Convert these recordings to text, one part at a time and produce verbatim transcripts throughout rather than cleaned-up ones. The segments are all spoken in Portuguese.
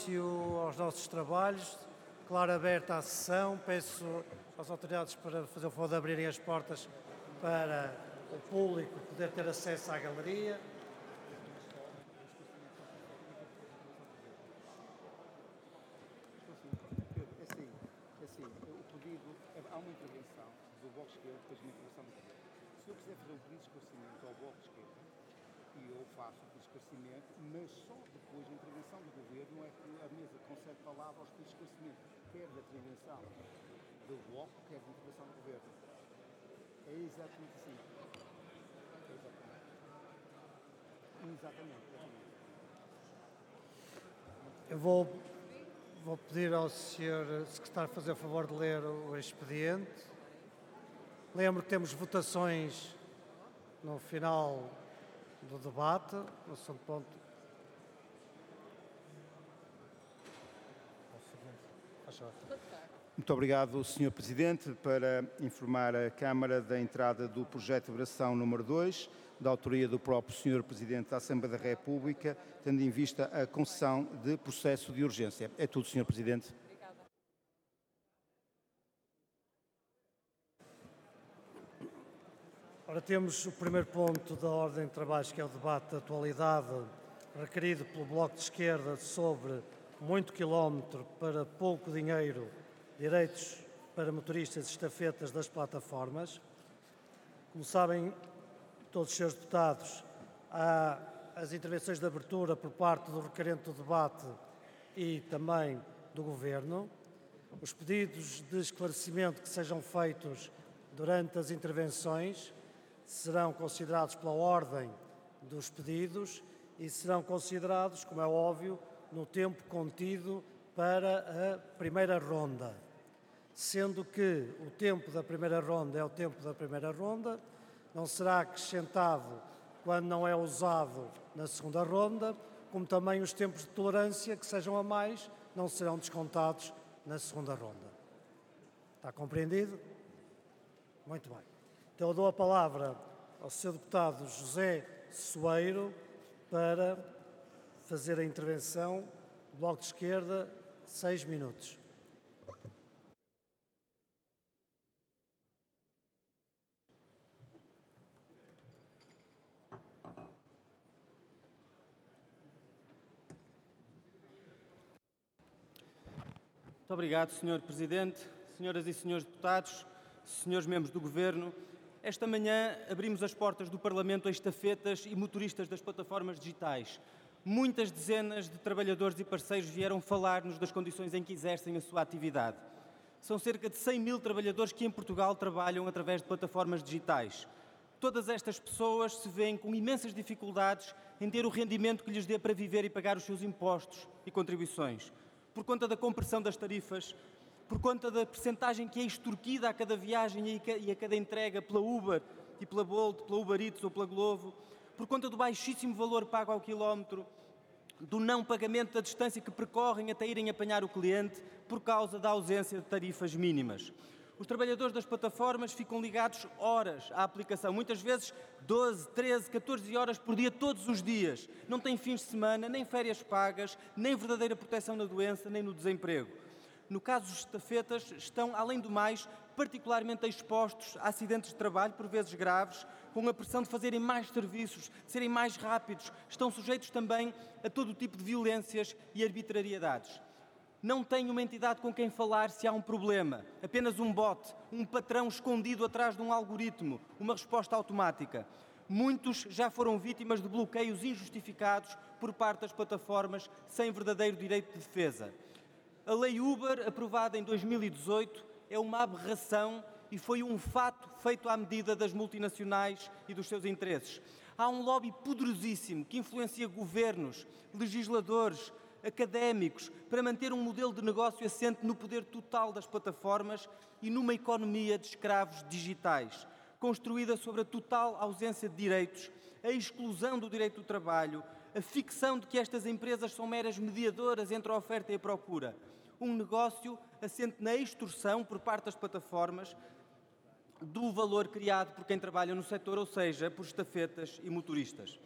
início aos nossos trabalhos. Declaro aberta a sessão. Peço às autoridades para fazer o favor de abrirem as portas para o público poder ter acesso à galeria. É assim, é assim, o pedido, há uma intervenção do Bloco de Esquerda, depois uma intervenção do Governo. Se eu quiser fazer um pedido de esclarecimento ao Bloco de Esquerda, e eu faço o pedido de esclarecimento, mas só depois da intervenção do Governo é que a mesa concede palavra aos pedidos de esclarecimento, quer da intervenção do Bloco, quer da intervenção do Governo. É exatamente assim. É exatamente. Exatamente, exatamente. Eu vou, vou pedir ao senhor Secretário fazer o favor de ler o expediente. Lembro que temos votações no final do debate, no segundo ponto. Muito obrigado, senhor Presidente, para informar a Câmara da entrada do projeto de versão número dois, da autoria do próprio senhor Presidente da Assembleia da República, tendo em vista a concessão de processo de urgência. É tudo, senhor Presidente. Ora, temos o primeiro ponto da ordem de trabalhos, que é o debate da atualidade, requerido pelo Bloco de Esquerda sobre muito quilómetro para pouco dinheiro, direitos para motoristas e estafetas das plataformas. Como sabem, todos os senhores deputados, há as intervenções de abertura por parte do requerente do debate e também do Governo. Os pedidos de esclarecimento que sejam feitos durante as intervenções serão considerados pela ordem dos pedidos e serão considerados, como é óbvio, no tempo contido para a primeira ronda, sendo que o tempo da primeira ronda é o tempo da primeira ronda, não será acrescentado quando não é usado na segunda ronda, como também os tempos de tolerância que sejam a mais não serão descontados na segunda ronda. Está compreendido? Muito bem. Então eu dou a palavra ao senhor deputado José Soeiro para fazer a intervenção do Bloco de Esquerda, seis minutos. Muito obrigado, senhor Presidente, senhoras e senhores deputados, senhores membros do Governo. Esta manhã abrimos as portas do Parlamento a estafetas e motoristas das plataformas digitais. Muitas dezenas de trabalhadores e parceiros vieram falar-nos das condições em que exercem a sua atividade. São cerca de cem mil trabalhadores que em Portugal trabalham através de plataformas digitais. Todas estas pessoas se veem com imensas dificuldades em ter o rendimento que lhes dê para viver e pagar os seus impostos e contribuições, por conta da compressão das tarifas, por conta da percentagem que é extorquida a cada viagem e a cada entrega pela Uber e pela Bolt, pela Uber Eats ou pela Glovo, por conta do baixíssimo valor pago ao quilómetro, do não pagamento da distância que percorrem até irem apanhar o cliente por causa da ausência de tarifas mínimas. Os trabalhadores das plataformas ficam ligados horas à aplicação, muitas vezes doze, treze, catorze horas por dia, todos os dias. Não têm fins de semana, nem férias pagas, nem verdadeira proteção na doença, nem no desemprego. No caso dos estafetas, estão, além do mais, particularmente expostos a acidentes de trabalho, por vezes graves, com a pressão de fazerem mais serviços, de serem mais rápidos. Estão sujeitos também a todo o tipo de violências e arbitrariedades. Não têm uma entidade com quem falar se há um problema, apenas um bot, um patrão escondido atrás de um algoritmo, uma resposta automática. Muitos já foram vítimas de bloqueios injustificados por parte das plataformas sem verdadeiro direito de defesa. A lei Uber, aprovada em dois mil e dezoito, é uma aberração e foi um fato feito à medida das multinacionais e dos seus interesses. Há um lobby poderosíssimo que influencia governos, legisladores, académicos, para manter um modelo de negócio assente no poder total das plataformas e numa economia de escravos digitais, construída sobre a total ausência de direitos, a exclusão do direito do trabalho, a ficção de que estas empresas são meras mediadoras entre a oferta e a procura. Um negócio assente na extorsão por parte das plataformas do valor criado por quem trabalha no setor, ou seja, por estafetas e motoristas.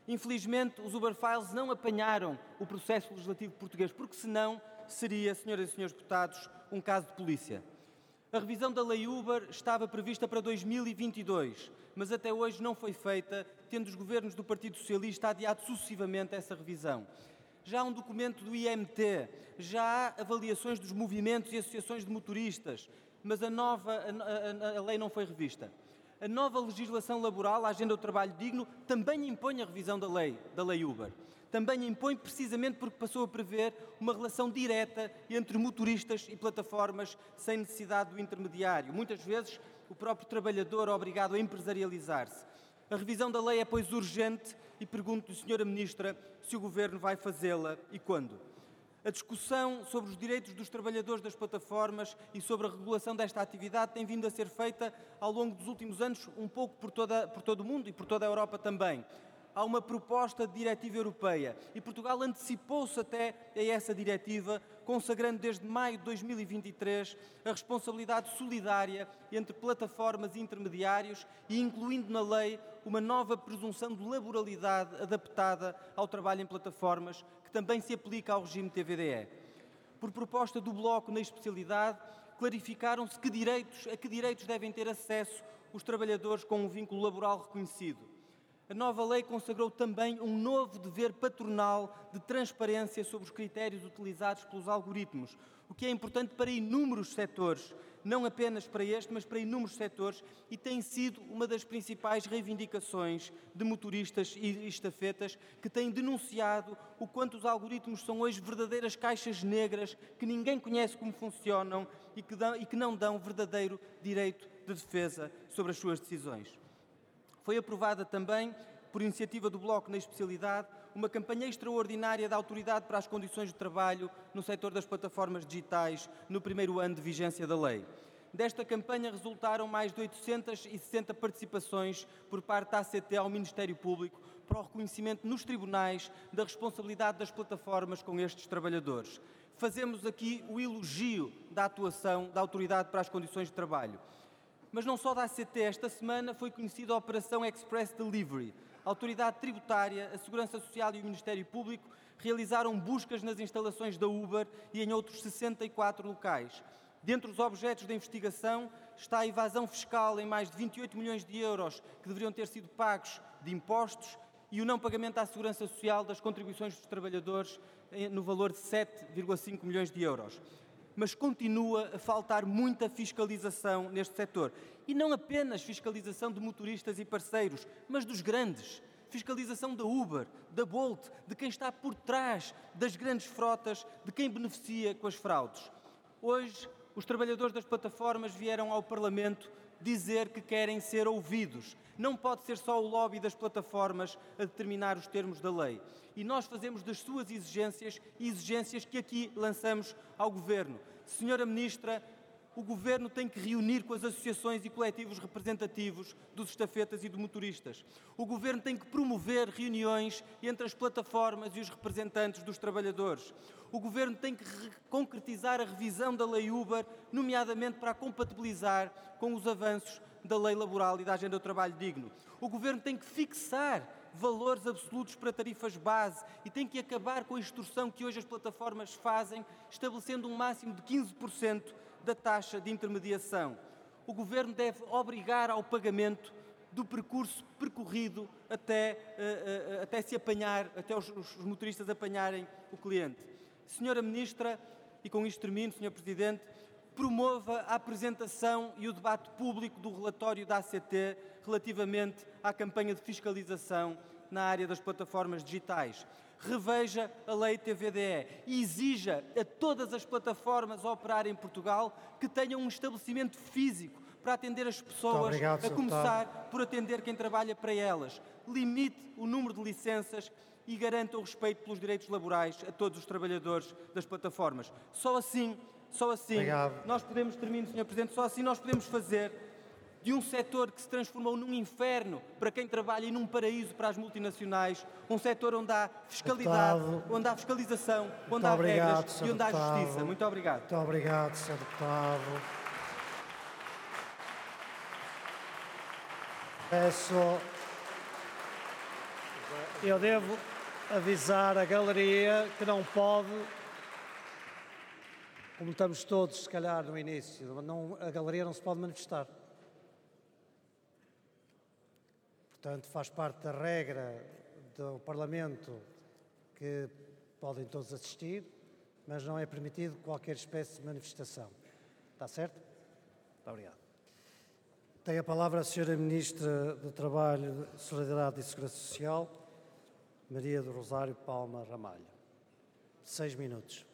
Infelizmente, os Uber Files não apanharam o processo legislativo português, porque senão seria, senhoras e senhores deputados, um caso de polícia. A revisão da lei Uber estava prevista para dois mil e vinte e dois, mas até hoje não foi feita, tendo os governos do Partido Socialista adiado sucessivamente essa revisão. Já há um documento do I M T, já há avaliações dos movimentos e associações de motoristas, mas a nova a, a, a lei não foi revista. A nova legislação laboral, a Agenda do Trabalho Digno, também impõe a revisão da lei, da lei Uber. Também impõe precisamente porque passou a prever uma relação direta entre motoristas e plataformas sem necessidade do intermediário. Muitas vezes o próprio trabalhador é obrigado a empresarializar-se. A revisão da lei é, pois, urgente e pergunto-lhe, senhora Ministra, se o Governo vai fazê-la e quando. A discussão sobre os direitos dos trabalhadores das plataformas e sobre a regulação desta atividade tem vindo a ser feita ao longo dos últimos anos um pouco por, toda, por todo o mundo e por toda a Europa também. Há uma proposta de diretiva europeia e Portugal antecipou-se até a essa diretiva, consagrando desde maio de dois mil e vinte e três a responsabilidade solidária entre plataformas e intermediários e incluindo na lei uma nova presunção de laboralidade adaptada ao trabalho em plataformas, que também se aplica ao regime T V D E. Por proposta do Bloco na especialidade, clarificaram-se que direitos, a que direitos devem ter acesso os trabalhadores com um vínculo laboral reconhecido. A nova lei consagrou também um novo dever patronal de transparência sobre os critérios utilizados pelos algoritmos, o que é importante para inúmeros setores, não apenas para este, mas para inúmeros setores, e tem sido uma das principais reivindicações de motoristas e estafetas que têm denunciado o quanto os algoritmos são hoje verdadeiras caixas negras que ninguém conhece como funcionam e que, dão, e que não dão verdadeiro direito de defesa sobre as suas decisões. Foi aprovada também, por iniciativa do Bloco na especialidade, uma campanha extraordinária da Autoridade para as Condições de Trabalho no setor das plataformas digitais no primeiro ano de vigência da lei. Desta campanha resultaram mais de oitocentas e sessenta participações por parte da A C T ao Ministério Público para o reconhecimento nos tribunais da responsabilidade das plataformas com estes trabalhadores. Fazemos aqui o elogio da atuação da Autoridade para as Condições de Trabalho. Mas não só da A C T, esta semana foi conhecida a Operação Express Delivery. A Autoridade Tributária, a Segurança Social e o Ministério Público realizaram buscas nas instalações da Uber e em outros sessenta e quatro locais. Dentre os objetos da investigação está a evasão fiscal em mais de vinte e oito milhões de euros que deveriam ter sido pagos de impostos e o não pagamento à Segurança Social das contribuições dos trabalhadores no valor de sete vírgula cinco milhões de euros. Mas continua a faltar muita fiscalização neste setor. E não apenas fiscalização de motoristas e parceiros, mas dos grandes. Fiscalização da Uber, da Bolt, de quem está por trás das grandes frotas, de quem beneficia com as fraudes. Hoje, os trabalhadores das plataformas vieram ao Parlamento dizer que querem ser ouvidos. Não pode ser só o lobby das plataformas a determinar os termos da lei. E nós fazemos das suas exigências exigências que aqui lançamos ao Governo. Senhora Ministra, o Governo tem que reunir com as associações e coletivos representativos dos estafetas e de motoristas. O Governo tem que promover reuniões entre as plataformas e os representantes dos trabalhadores. O Governo tem que concretizar a revisão da lei Uber, nomeadamente para a compatibilizar com os avanços da lei laboral e da Agenda do Trabalho Digno. O Governo tem que fixar valores absolutos para tarifas base e tem que acabar com a extorsão que hoje as plataformas fazem, estabelecendo um máximo de quinze por cento da taxa de intermediação. O Governo deve obrigar ao pagamento do percurso percorrido até, uh, uh, até se apanhar, até os, os motoristas apanharem o cliente. Senhora Ministra, e com isto termino, Senhor Presidente, promova a apresentação e o debate público do relatório da A C T relativamente à campanha de fiscalização na área das plataformas digitais. Reveja a lei T V D E e exija a todas as plataformas a operar em Portugal que tenham um estabelecimento físico para atender as pessoas, obrigado, a começar por atender quem trabalha para elas. Limite o número de licenças e garanta o respeito pelos direitos laborais a todos os trabalhadores das plataformas. Só assim, só assim, obrigado. nós podemos, termino, senhor Presidente, só assim nós podemos fazer de um setor que se transformou num inferno para quem trabalha e num paraíso para as multinacionais, um setor onde há fiscalidade, deputado, onde há fiscalização, onde há obrigado, regras e onde há deputado. justiça. Muito obrigado. Muito obrigado, senhor Deputado. Peço... Eu devo avisar a galeria que não pode, como estamos todos, se calhar, no início, não, a galeria não se pode manifestar. Portanto, faz parte da regra do Parlamento que podem todos assistir, mas não é permitido qualquer espécie de manifestação. Está certo? Muito obrigado. Tem a palavra a senhora Ministra do Trabalho, Solidariedade e Segurança Social, Maria do Rosário Palma Ramalho. Seis minutos.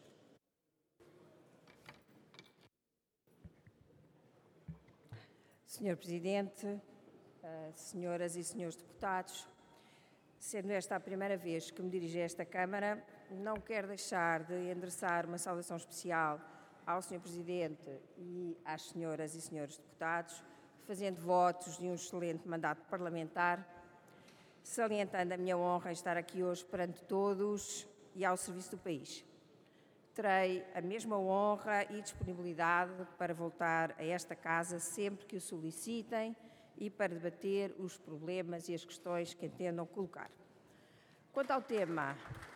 senhor Presidente, senhoras e senhores deputados, sendo esta a primeira vez que me dirijo a esta Câmara, não quero deixar de endereçar uma saudação especial ao senhor Presidente e às senhoras e senhores deputados, fazendo votos de um excelente mandato parlamentar, salientando a minha honra em estar aqui hoje perante todos e ao serviço do país. Terei a mesma honra e disponibilidade para voltar a esta casa sempre que o solicitem e para debater os problemas e as questões que entendam colocar. Quanto ao tema,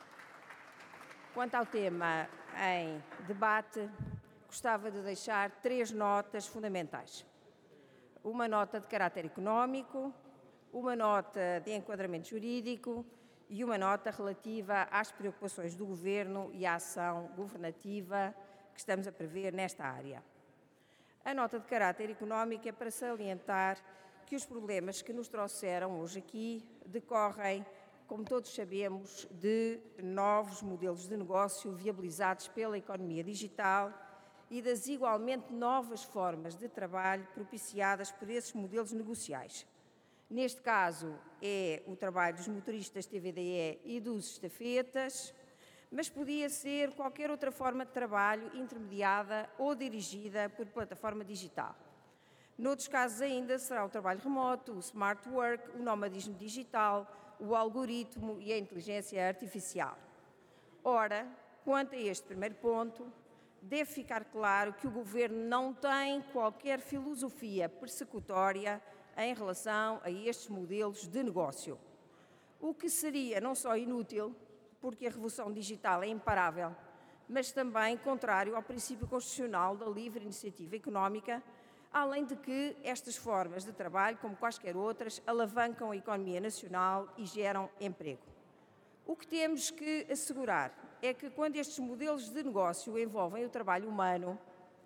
quanto ao tema em debate, gostava de deixar três notas fundamentais. Uma nota de caráter económico, uma nota de enquadramento jurídico e uma nota relativa às preocupações do Governo e à ação governativa que estamos a prever nesta área. A nota de caráter económico é para salientar que os problemas que nos trouxeram hoje aqui decorrem, como todos sabemos, de novos modelos de negócio viabilizados pela economia digital e das igualmente novas formas de trabalho propiciadas por esses modelos negociais. Neste caso, é o trabalho dos motoristas T V D E e dos estafetas, mas podia ser qualquer outra forma de trabalho intermediada ou dirigida por plataforma digital. Noutros casos ainda, será o trabalho remoto, o smart work, o nomadismo digital, o algoritmo e a inteligência artificial. Ora, quanto a este primeiro ponto, deve ficar claro que o Governo não tem qualquer filosofia persecutória em relação a estes modelos de negócio, o que seria não só inútil, porque a revolução digital é imparável, mas também contrário ao princípio constitucional da livre iniciativa económica, além de que estas formas de trabalho, como quaisquer outras, alavancam a economia nacional e geram emprego. O que temos que assegurar é que quando estes modelos de negócio envolvem o trabalho humano,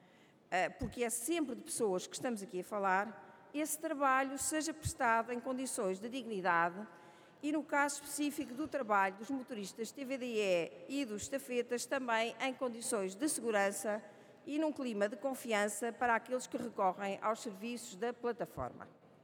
porque é sempre de pessoas que estamos aqui a falar, esse trabalho seja prestado em condições de dignidade e, no caso específico do trabalho dos motoristas T V D E e dos estafetas, também em condições de segurança e num clima de confiança para aqueles que recorrem aos serviços da plataforma.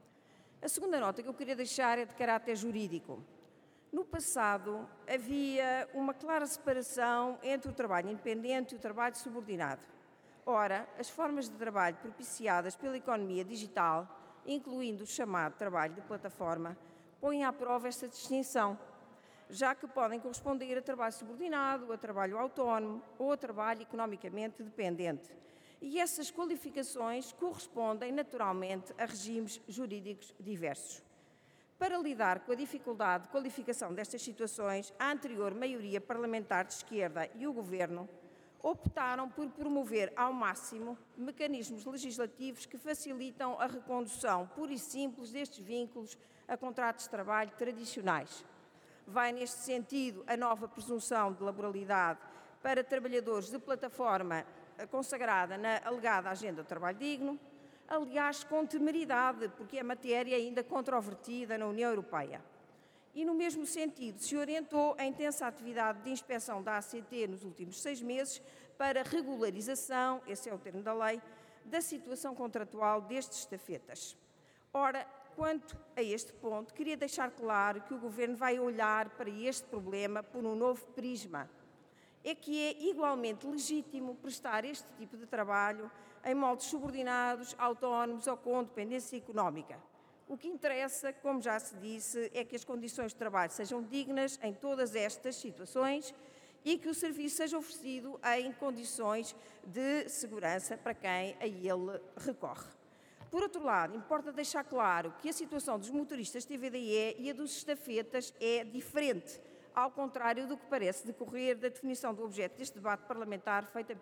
A segunda nota que eu queria deixar é de caráter jurídico. No passado, havia uma clara separação entre o trabalho independente e o trabalho subordinado. Ora, as formas de trabalho propiciadas pela economia digital, incluindo o chamado trabalho de plataforma, põem à prova esta distinção, já que podem corresponder a trabalho subordinado, a trabalho autónomo ou a trabalho economicamente dependente. E essas qualificações correspondem naturalmente a regimes jurídicos diversos. Para lidar com a dificuldade de qualificação destas situações, a anterior maioria parlamentar de esquerda e o Governo optaram por promover ao máximo mecanismos legislativos que facilitam a recondução pura e simples destes vínculos a contratos de trabalho tradicionais. Vai neste sentido a nova presunção de laboralidade para trabalhadores de plataforma consagrada na alegada Agenda do Trabalho Digno, aliás com temeridade, porque é matéria ainda controvertida na União Europeia. E, no mesmo sentido, se orientou a intensa atividade de inspeção da A C T nos últimos seis meses para regularização, esse é o termo da lei, da situação contratual destes estafetas. Ora, quanto a este ponto, queria deixar claro que o Governo vai olhar para este problema por um novo prisma. É que é igualmente legítimo prestar este tipo de trabalho em moldes subordinados, autónomos ou com dependência económica. O que interessa, como já se disse, é que as condições de trabalho sejam dignas em todas estas situações e que o serviço seja oferecido em condições de segurança para quem a ele recorre. Por outro lado, importa deixar claro que a situação dos motoristas T V D E e a dos estafetas é diferente, ao contrário do que parece decorrer da definição do objeto deste debate parlamentar feita